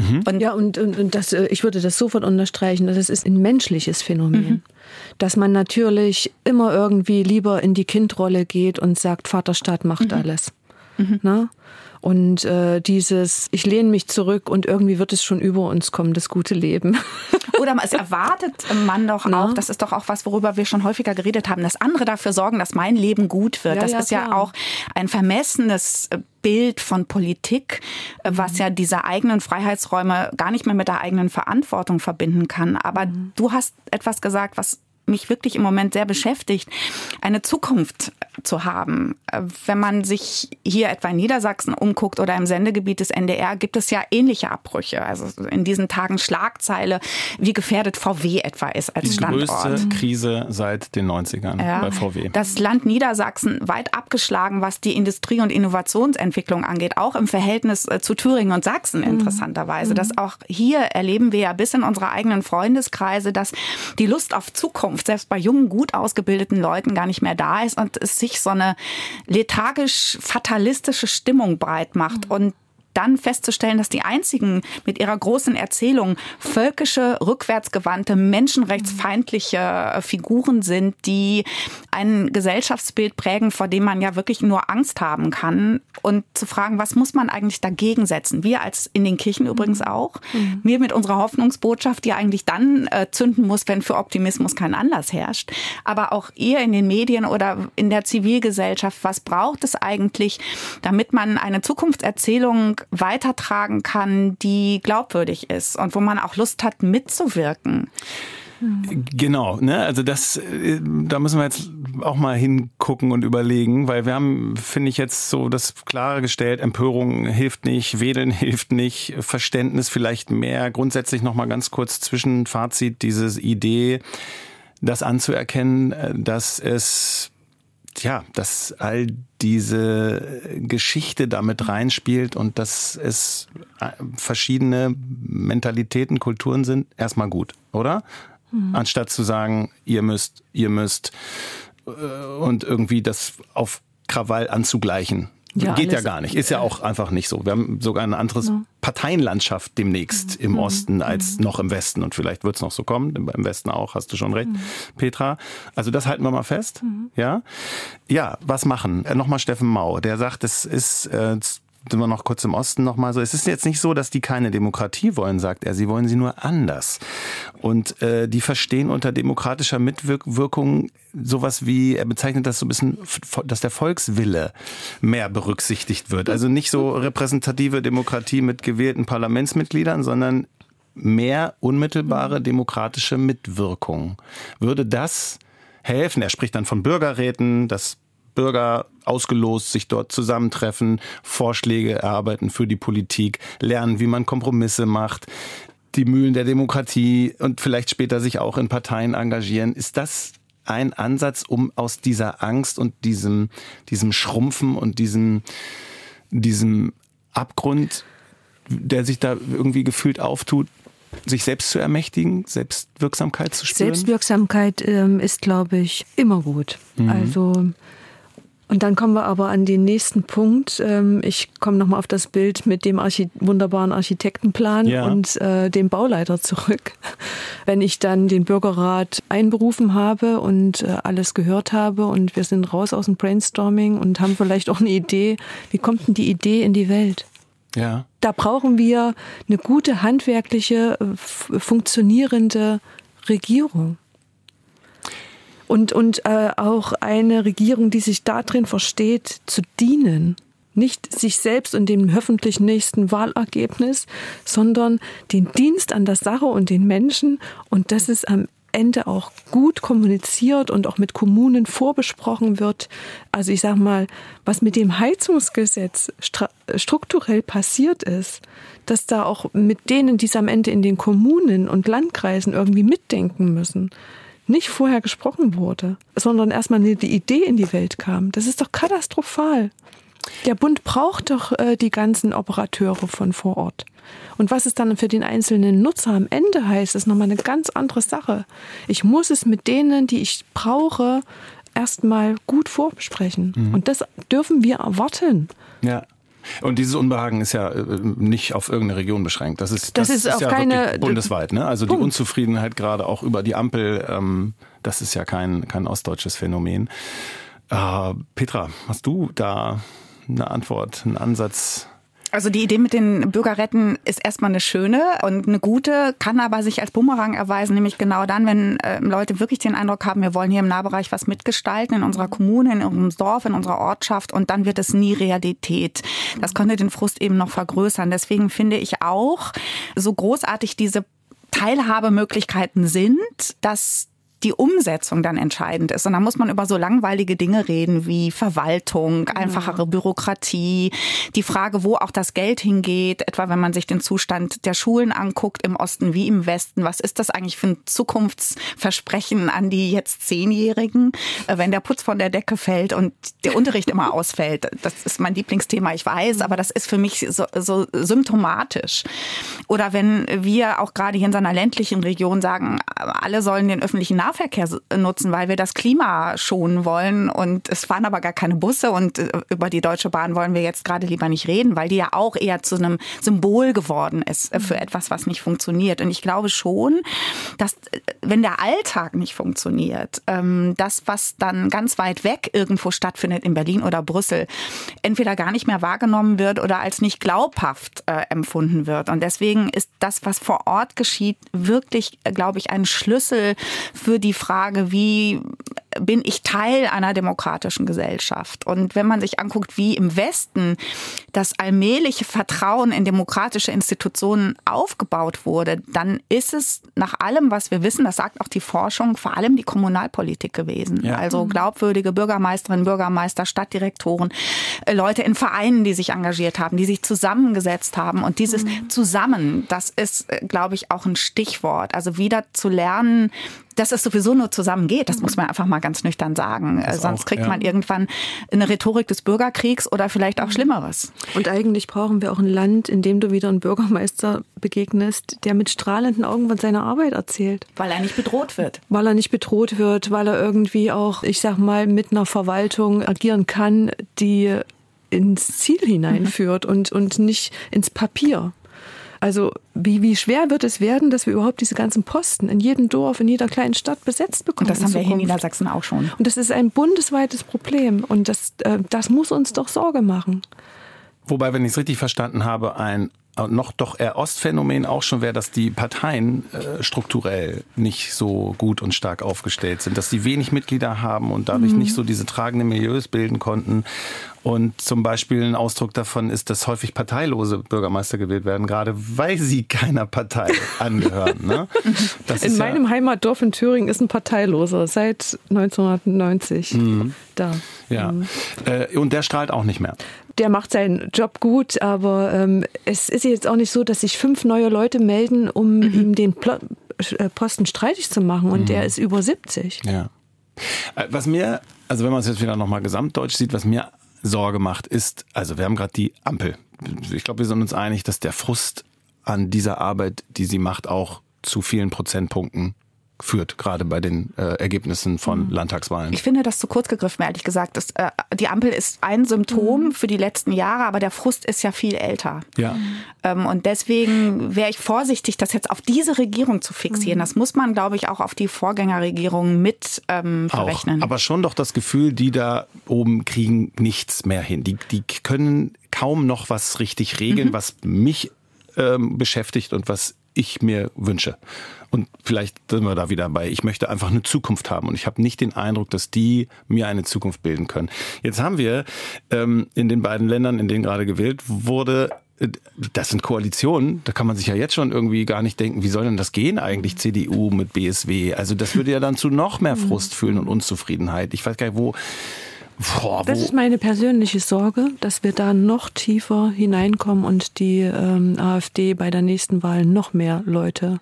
Und das, ich würde das sofort unterstreichen, dass es ist ein menschliches Phänomen. Dass man natürlich immer irgendwie lieber in die Kindrolle geht und sagt, Vaterstaat macht alles. Ne? Und dieses, ich lehne mich zurück und irgendwie wird es schon über uns kommen, das gute Leben. Oder es erwartet man doch auch, das ist doch auch was, worüber wir schon häufiger geredet haben, dass andere dafür sorgen, dass mein Leben gut wird. Das ist ja auch ein vermessenes Bild von Politik, was ja diese eigenen Freiheitsräume gar nicht mehr mit der eigenen Verantwortung verbinden kann. Aber du hast etwas gesagt, was mich wirklich im Moment sehr beschäftigt, eine Zukunft zu haben. Wenn man sich hier etwa in Niedersachsen umguckt oder im Sendegebiet des NDR, gibt es ja ähnliche Abbrüche. Also in diesen Tagen Schlagzeile, wie gefährdet VW etwa ist als Standort. Die größte Krise seit den 90ern bei VW. Das Land Niedersachsen weit abgeschlagen, was die Industrie- und Innovationsentwicklung angeht, auch im Verhältnis zu Thüringen und Sachsen interessanterweise. Das auch hier erleben wir ja bis in unsere eigenen Freundeskreise, dass die Lust auf Zukunft selbst bei jungen, gut ausgebildeten Leuten gar nicht mehr da ist und es sich so eine lethargisch-fatalistische Stimmung breit macht. Und dann festzustellen, dass die einzigen mit ihrer großen Erzählung völkische, rückwärtsgewandte, menschenrechtsfeindliche Figuren sind, die ein Gesellschaftsbild prägen, vor dem man ja wirklich nur Angst haben kann. Und zu fragen, was muss man eigentlich dagegen setzen? Wir als in den Kirchen übrigens auch. Wir mit unserer Hoffnungsbotschaft, die eigentlich dann zünden muss, wenn für Optimismus kein Anlass herrscht. Aber auch ihr in den Medien oder in der Zivilgesellschaft, was braucht es eigentlich, damit man eine Zukunftserzählung weitertragen kann, die glaubwürdig ist und wo man auch Lust hat, mitzuwirken. Genau, ne? Also da müssen wir jetzt auch mal hingucken und überlegen, weil wir haben, finde ich, jetzt so das Klare gestellt, Empörung hilft nicht, Wedeln hilft nicht, Verständnis vielleicht mehr. Grundsätzlich noch mal ganz kurz Zwischenfazit, diese Idee, das anzuerkennen, dass all diese Geschichte damit reinspielt und dass es verschiedene Mentalitäten, Kulturen sind, erstmal gut, oder? Anstatt zu sagen, ihr müsst und irgendwie das auf Krawall anzugleichen. Ja, geht ja gar nicht. Ist ja auch einfach nicht so. Wir haben sogar eine andere Parteienlandschaft demnächst im Osten als noch im Westen. Und vielleicht wird es noch so kommen. Im Westen auch, hast du schon recht, Petra. Also das halten wir mal fest. Ja, was machen? Nochmal Steffen Mau, der sagt, es ist... sind wir noch kurz im Osten nochmal so. Es ist jetzt nicht so, dass die keine Demokratie wollen, sagt er. Sie wollen sie nur anders. Und die verstehen unter demokratischer Mitwirkung sowas wie, er bezeichnet das so ein bisschen, dass der Volkswille mehr berücksichtigt wird. Also nicht so repräsentative Demokratie mit gewählten Parlamentsmitgliedern, sondern mehr unmittelbare demokratische Mitwirkung. Würde das helfen? Er spricht dann von Bürgerräten, dass Bürger ausgelost sich dort zusammentreffen, Vorschläge erarbeiten für die Politik, lernen, wie man Kompromisse macht, die Mühlen der Demokratie und vielleicht später sich auch in Parteien engagieren. Ist das ein Ansatz, um aus dieser Angst und diesem Schrumpfen und diesem Abgrund, der sich da irgendwie gefühlt auftut, sich selbst zu ermächtigen, Selbstwirksamkeit zu spüren? Selbstwirksamkeit ist, glaube ich, immer gut. Also und dann kommen wir aber an den nächsten Punkt. Ich komme nochmal auf das Bild mit dem wunderbaren Architektenplan und dem Bauleiter zurück. Wenn ich dann den Bürgerrat einberufen habe und alles gehört habe und wir sind raus aus dem Brainstorming und haben vielleicht auch eine Idee, wie kommt denn die Idee in die Welt? Ja. Da brauchen wir eine gute, handwerkliche, funktionierende Regierung. Und auch eine Regierung, die sich darin versteht, zu dienen. Nicht sich selbst und dem hoffentlich nächsten Wahlergebnis, sondern den Dienst an der Sache und den Menschen. Und dass es am Ende auch gut kommuniziert und auch mit Kommunen vorbesprochen wird. Also ich sage mal, was mit dem Heizungsgesetz strukturell passiert ist, dass da auch mit denen, die es am Ende in den Kommunen und Landkreisen irgendwie mitdenken müssen, nicht vorher gesprochen wurde, sondern erstmal die Idee in die Welt kam. Das ist doch katastrophal. Der Bund braucht doch die ganzen Operateure von vor Ort. Und was es dann für den einzelnen Nutzer am Ende heißt, ist nochmal eine ganz andere Sache. Ich muss es mit denen, die ich brauche, erstmal gut vorbesprechen. Und das dürfen wir erwarten. Ja. Und dieses Unbehagen ist ja nicht auf irgendeine Region beschränkt. Das ist ja wirklich bundesweit. Ne? Also Punkt. Die Unzufriedenheit gerade auch über die Ampel, das ist ja kein ostdeutsches Phänomen. Petra, hast du da eine Antwort, einen Ansatz? Also die Idee mit den Bürgerräten ist erstmal eine schöne und eine gute, kann aber sich als Bumerang erweisen, nämlich genau dann, wenn Leute wirklich den Eindruck haben, wir wollen hier im Nahbereich was mitgestalten, in unserer Kommune, in unserem Dorf, in unserer Ortschaft, und dann wird es nie Realität. Das könnte den Frust eben noch vergrößern. Deswegen finde ich auch, so großartig diese Teilhabemöglichkeiten sind, dass die Umsetzung dann entscheidend ist. Und da muss man über so langweilige Dinge reden wie Verwaltung, einfachere Bürokratie, die Frage, wo auch das Geld hingeht, etwa wenn man sich den Zustand der Schulen anguckt, im Osten wie im Westen. Was ist das eigentlich für ein Zukunftsversprechen an die jetzt 10-Jährigen, wenn der Putz von der Decke fällt und der Unterricht immer ausfällt? Das ist mein Lieblingsthema, ich weiß, aber das ist für mich so symptomatisch. Oder wenn wir auch gerade hier in so einer ländlichen Region sagen, alle sollen den öffentlichen Nahverkehr nutzen, weil wir das Klima schonen wollen, und es fahren aber gar keine Busse, und über die Deutsche Bahn wollen wir jetzt gerade lieber nicht reden, weil die ja auch eher zu einem Symbol geworden ist für etwas, was nicht funktioniert. Und ich glaube schon, dass wenn der Alltag nicht funktioniert, das, was dann ganz weit weg irgendwo stattfindet, in Berlin oder Brüssel, entweder gar nicht mehr wahrgenommen wird oder als nicht glaubhaft empfunden wird. Und deswegen ist das, was vor Ort geschieht, wirklich, glaube ich, ein Schlüssel für die Frage, wie bin ich Teil einer demokratischen Gesellschaft? Und wenn man sich anguckt, wie im Westen das allmähliche Vertrauen in demokratische Institutionen aufgebaut wurde, dann ist es nach allem, was wir wissen, das sagt auch die Forschung, vor allem die Kommunalpolitik gewesen. Ja. Also glaubwürdige Bürgermeisterinnen, Bürgermeister, Stadtdirektoren, Leute in Vereinen, die sich engagiert haben, die sich zusammengesetzt haben. Und dieses Zusammen, das ist, glaube ich, auch ein Stichwort. Also wieder zu lernen, dass es sowieso nur zusammen geht, das muss man einfach mal ganz nüchtern sagen. Sonst kriegt man irgendwann eine Rhetorik des Bürgerkriegs oder vielleicht auch Schlimmeres. Und eigentlich brauchen wir auch ein Land, in dem du wieder einen Bürgermeister begegnest, der mit strahlenden Augen von seiner Arbeit erzählt. Weil er nicht bedroht wird. Weil er nicht bedroht wird, weil er irgendwie auch, ich sag mal, mit einer Verwaltung agieren kann, die ins Ziel hineinführt und nicht ins Papier. Also wie schwer wird es werden, dass wir überhaupt diese ganzen Posten in jedem Dorf, in jeder kleinen Stadt besetzt bekommen? Und das haben wir hier in Niedersachsen auch schon. Und das ist ein bundesweites Problem. Und das muss uns doch Sorge machen. Wobei, wenn ich es richtig verstanden habe, ein noch doch eher Ostphänomen auch schon wäre, dass die Parteien strukturell nicht so gut und stark aufgestellt sind, dass sie wenig Mitglieder haben und dadurch nicht so diese tragenden Milieus bilden konnten. Und zum Beispiel ein Ausdruck davon ist, dass häufig parteilose Bürgermeister gewählt werden, gerade weil sie keiner Partei angehören. Ne? Das in meinem Heimatdorf in Thüringen ist ein Parteiloser seit 1990 da. Ja. Und der strahlt auch nicht mehr. Der macht seinen Job gut, aber es ist jetzt auch nicht so, dass sich 5 neue Leute melden, um ihm den Posten streitig zu machen, und er ist über 70. Ja. Was mir, also wenn man es jetzt wieder nochmal gesamtdeutsch sieht, was mir Sorge macht, ist, also wir haben gerade die Ampel. Ich glaube, wir sind uns einig, dass der Frust an dieser Arbeit, die sie macht, auch zu vielen Prozentpunkten führt, gerade bei den Ergebnissen von Landtagswahlen. Ich finde das zu kurz gegriffen, ehrlich gesagt. Die Ampel ist ein Symptom für die letzten Jahre, aber der Frust ist ja viel älter. Ja. Und deswegen wäre ich vorsichtig, das jetzt auf diese Regierung zu fixieren. Das muss man, glaube ich, auch auf die Vorgängerregierung mit verrechnen. Auch, aber schon doch das Gefühl, die da oben kriegen nichts mehr hin. Die können kaum noch was richtig regeln, was mich beschäftigt und was ich mir wünsche. Und vielleicht sind wir da wieder bei, ich möchte einfach eine Zukunft haben und ich habe nicht den Eindruck, dass die mir eine Zukunft bilden können. Jetzt haben wir in den beiden Ländern, in denen gerade gewählt wurde, das sind Koalitionen, da kann man sich ja jetzt schon irgendwie gar nicht denken, wie soll denn das gehen eigentlich, CDU mit BSW? Also das würde ja dann zu noch mehr Frust führen und Unzufriedenheit. Ich weiß gar nicht, wo. Das ist meine persönliche Sorge, dass wir da noch tiefer hineinkommen und die AfD bei der nächsten Wahl noch mehr Leute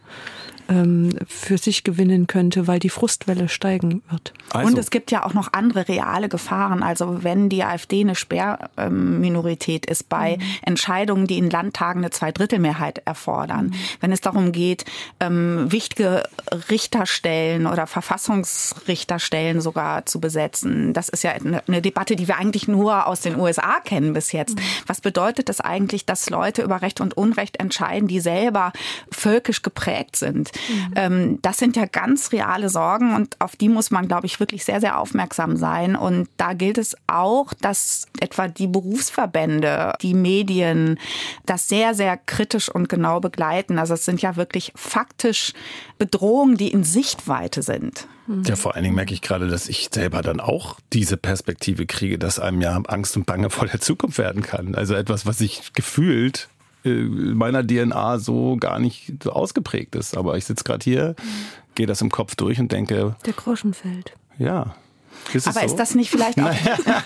für sich gewinnen könnte, weil die Frustwelle steigen wird. Also. Und es gibt ja auch noch andere reale Gefahren. Also wenn die AfD eine Sperrminorität ist bei Entscheidungen, die in Landtagen eine Zweidrittelmehrheit erfordern, wenn es darum geht, wichtige Richterstellen oder Verfassungsrichterstellen sogar zu besetzen, das ist ja eine Debatte, die wir eigentlich nur aus den USA kennen bis jetzt. Was bedeutet das eigentlich, dass Leute über Recht und Unrecht entscheiden, die selber völkisch geprägt sind? Das sind ja ganz reale Sorgen und auf die muss man, glaube ich, wirklich sehr, sehr aufmerksam sein. Und da gilt es auch, dass etwa die Berufsverbände, die Medien das sehr, sehr kritisch und genau begleiten. Also es sind ja wirklich faktisch Bedrohungen, die in Sichtweite sind. Ja, vor allen Dingen merke ich gerade, dass ich selber dann auch diese Perspektive kriege, dass einem ja Angst und Bange vor der Zukunft werden kann. Also etwas, was ich gefühlt in meiner DNA so gar nicht so ausgeprägt ist. Aber ich sitze gerade hier, gehe das im Kopf durch und denke... Der Groschen fällt. Ja. Aber so? Ist das nicht vielleicht auch...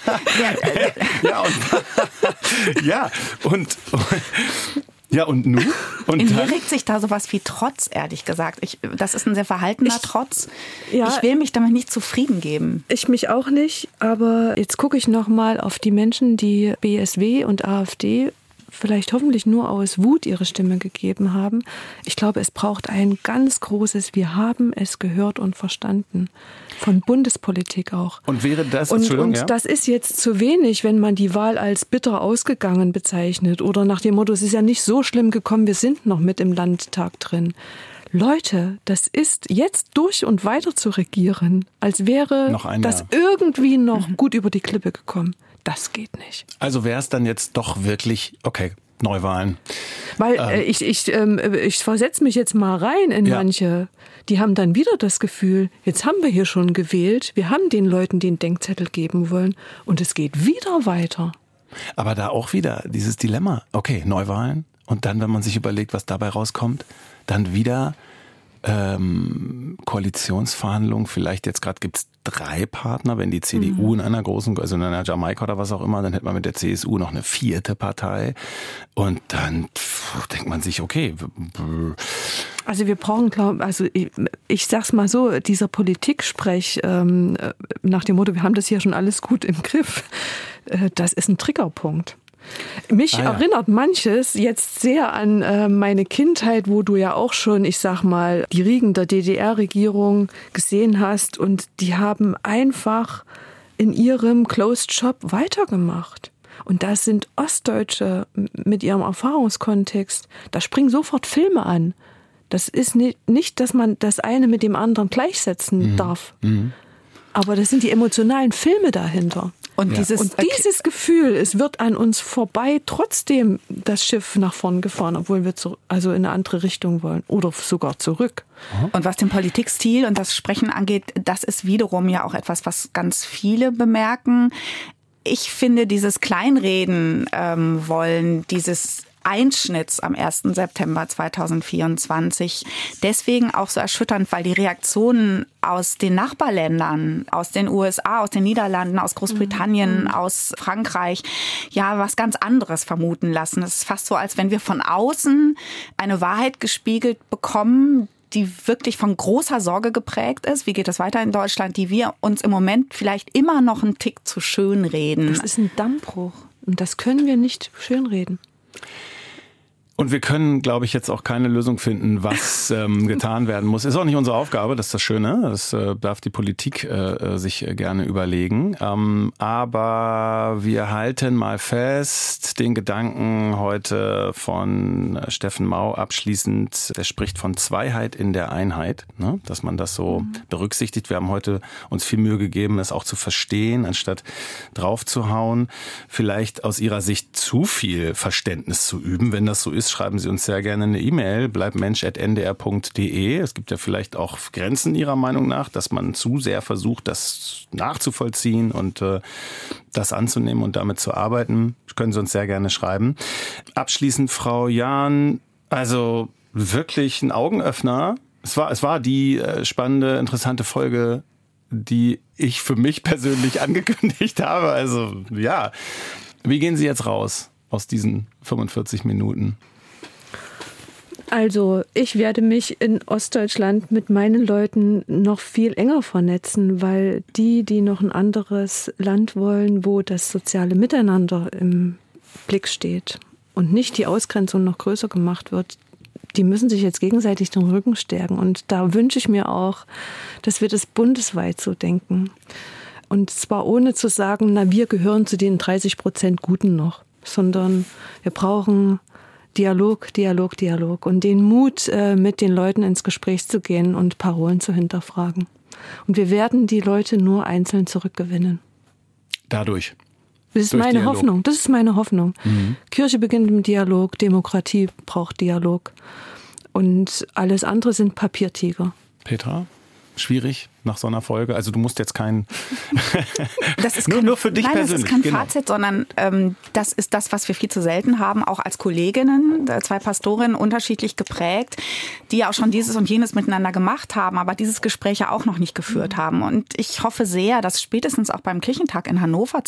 Und nun? Und in mir regt sich da sowas wie Trotz, ehrlich gesagt. Das ist ein sehr verhaltener Trotz. Ja, ich will mich damit nicht zufrieden geben. Ich mich auch nicht, aber jetzt gucke ich noch mal auf die Menschen, die BSW und AfD vielleicht hoffentlich nur aus Wut ihre Stimme gegeben haben. Ich glaube, es braucht ein ganz großes Wir haben es gehört und verstanden. Von Bundespolitik auch. Und wäre das, und das ist jetzt zu wenig, wenn man die Wahl als bitter ausgegangen bezeichnet oder nach dem Motto, es ist ja nicht so schlimm gekommen, wir sind noch mit im Landtag drin. Leute, das ist jetzt durch und weiter zu regieren, als wäre das irgendwie noch gut über die Klippe gekommen. Das geht nicht. Also wäre es dann jetzt doch wirklich, okay, Neuwahlen. Weil ich versetze mich jetzt mal rein in manche, die haben dann wieder das Gefühl, jetzt haben wir hier schon gewählt, wir haben den Leuten den Denkzettel geben wollen und es geht wieder weiter. Aber da auch wieder dieses Dilemma, okay, Neuwahlen und dann, wenn man sich überlegt, was dabei rauskommt, dann wieder Koalitionsverhandlungen, vielleicht jetzt gerade gibt es 3 Partner, wenn die CDU in einer großen, also in einer Jamaika oder was auch immer, dann hätte man mit der CSU noch eine 4. Partei und dann denkt man sich, okay. Also wir brauchen, ich sag's mal so, dieser Politiksprech nach dem Motto, wir haben das hier schon alles gut im Griff, das ist ein Triggerpunkt. Mich erinnert manches jetzt sehr an meine Kindheit, wo du ja auch schon, ich sag mal, die Riegen der DDR-Regierung gesehen hast und die haben einfach in ihrem Closed Shop weitergemacht. Und da sind Ostdeutsche mit ihrem Erfahrungskontext, da springen sofort Filme an. Das ist nicht, dass man das eine mit dem anderen gleichsetzen darf. Aber das sind die emotionalen Filme dahinter. Und dieses Gefühl, es wird an uns vorbei trotzdem das Schiff nach vorn gefahren, obwohl wir in eine andere Richtung wollen oder sogar zurück. Und was den Politikstil und das Sprechen angeht, das ist wiederum ja auch etwas, was ganz viele bemerken. Ich finde dieses Kleinreden wollen, dieses Einschnitts am 1. September 2024 deswegen auch so erschütternd, weil die Reaktionen aus den Nachbarländern, aus den USA, aus den Niederlanden, aus Großbritannien, aus Frankreich, ja, was ganz anderes vermuten lassen. Es ist fast so, als wenn wir von außen eine Wahrheit gespiegelt bekommen, die wirklich von großer Sorge geprägt ist. Wie geht es weiter in Deutschland, die wir uns im Moment vielleicht immer noch einen Tick zu schön reden. Das ist ein Dammbruch und das können wir nicht schönreden. Und wir können, glaube ich, jetzt auch keine Lösung finden, was getan werden muss. Ist auch nicht unsere Aufgabe, das ist das Schöne. Das darf die Politik sich gerne überlegen. Aber wir halten mal fest, den Gedanken heute von Steffen Mau abschließend, der spricht von Zweiheit in der Einheit, ne? Dass man das so berücksichtigt. Wir haben heute uns viel Mühe gegeben, es auch zu verstehen, anstatt draufzuhauen. Vielleicht aus Ihrer Sicht zu viel Verständnis zu üben. Wenn das so ist, schreiben Sie uns sehr gerne eine E-Mail, bleibmensch@ndr.de. Es gibt ja vielleicht auch Grenzen Ihrer Meinung nach, dass man zu sehr versucht, das nachzuvollziehen und das anzunehmen und damit zu arbeiten. Können Sie uns sehr gerne schreiben. Abschließend, Frau Jahn, also wirklich ein Augenöffner. Es war die spannende, interessante Folge, die ich für mich persönlich angekündigt habe. Also ja, wie gehen Sie jetzt raus aus diesen 45 Minuten? Also ich werde mich in Ostdeutschland mit meinen Leuten noch viel enger vernetzen, weil die noch ein anderes Land wollen, wo das soziale Miteinander im Blick steht und nicht die Ausgrenzung noch größer gemacht wird, die müssen sich jetzt gegenseitig den Rücken stärken. Und da wünsche ich mir auch, dass wir das bundesweit so denken. Und zwar ohne zu sagen, wir gehören zu den 30% Guten noch, sondern wir brauchen Dialog, Dialog, Dialog und den Mut, mit den Leuten ins Gespräch zu gehen und Parolen zu hinterfragen. Und wir werden die Leute nur einzeln zurückgewinnen. Dadurch. Das ist meine Hoffnung. Das ist meine Hoffnung. Kirche beginnt im Dialog, Demokratie braucht Dialog. Und alles andere sind Papiertiger. Petra, schwierig nach so einer Folge? Also du musst jetzt kein... Das ist nur für dich persönlich. Das ist kein Fazit, sondern das ist das, was wir viel zu selten haben, auch als Kolleginnen, 2 Pastorinnen, unterschiedlich geprägt, die ja auch schon dieses und jenes miteinander gemacht haben, aber dieses Gespräch ja auch noch nicht geführt haben. Und ich hoffe sehr, dass spätestens auch beim Kirchentag in Hannover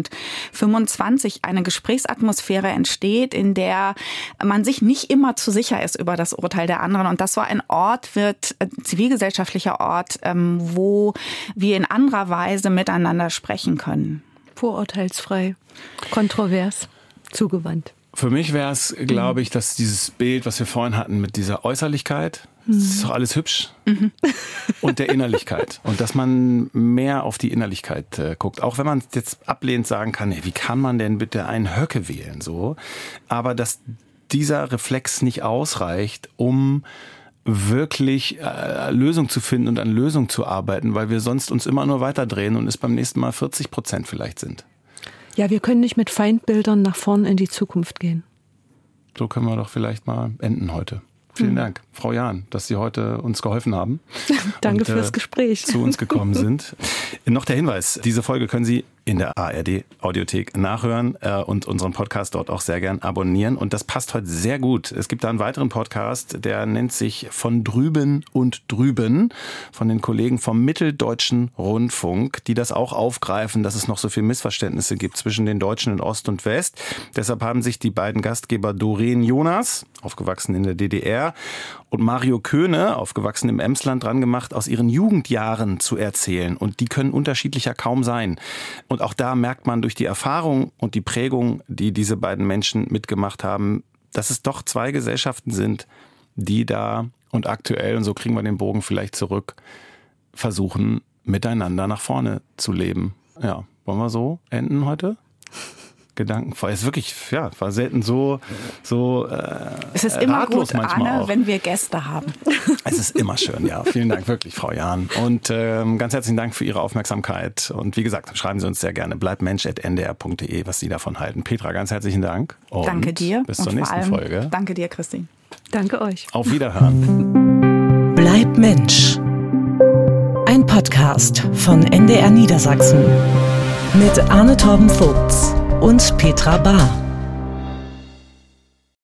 2025 eine Gesprächsatmosphäre entsteht, in der man sich nicht immer zu sicher ist über das Urteil der anderen und dass so ein Ort wird, zivilgesellschaftlicher Ort, wo wir in anderer Weise miteinander sprechen können. Vorurteilsfrei, kontrovers, zugewandt. Für mich wäre es, glaube ich, dass dieses Bild, was wir vorhin hatten mit dieser Äußerlichkeit, das ist doch alles hübsch, und der Innerlichkeit. Und dass man mehr auf die Innerlichkeit guckt. Auch wenn man jetzt ablehnend sagen kann, wie kann man denn bitte einen Höcke wählen? So. Aber dass dieser Reflex nicht ausreicht, um wirklich Lösung zu finden und an Lösung zu arbeiten, weil wir sonst uns immer nur weiterdrehen und es beim nächsten Mal 40% vielleicht sind. Ja, wir können nicht mit Feindbildern nach vorn in die Zukunft gehen. So können wir doch vielleicht mal enden heute. Vielen Dank, Frau Jahn, dass Sie heute uns geholfen haben. Danke fürs Gespräch. Zu uns gekommen sind. Noch der Hinweis, diese Folge können Sie in der ARD-Audiothek nachhören und unseren Podcast dort auch sehr gern abonnieren. Und das passt heute sehr gut. Es gibt da einen weiteren Podcast, der nennt sich Von drüben und drüben, von den Kollegen vom Mitteldeutschen Rundfunk, die das auch aufgreifen, dass es noch so viele Missverständnisse gibt zwischen den Deutschen in Ost und West. Deshalb haben sich die beiden Gastgeber Doreen Jonas, aufgewachsen in der DDR, und Mario Köhne, aufgewachsen im Emsland, dran gemacht, aus ihren Jugendjahren zu erzählen. Und die können unterschiedlicher kaum sein. Und auch da merkt man durch die Erfahrung und die Prägung, die diese beiden Menschen mitgemacht haben, dass es doch 2 Gesellschaften sind, die da und aktuell, und so kriegen wir den Bogen vielleicht zurück, versuchen, miteinander nach vorne zu leben. Ja, wollen wir so enden heute? Gedankenvoll. Es ist wirklich, ja, war selten so es ist immer ratlos gut, Arne, auch. wenn wir Gäste haben. Es ist immer schön, ja. Vielen Dank wirklich, Frau Jahn. Und ganz herzlichen Dank für Ihre Aufmerksamkeit. Und wie gesagt, schreiben Sie uns sehr gerne bleibmensch@ndr.de, was Sie davon halten. Petra, ganz herzlichen Dank. Und danke dir. Bis zur nächsten Folge. Danke dir, Christine. Danke euch. Auf Wiederhören. Bleib Mensch. Ein Podcast von NDR Niedersachsen. Mit Arne Torben Vogts und Petra Bahr.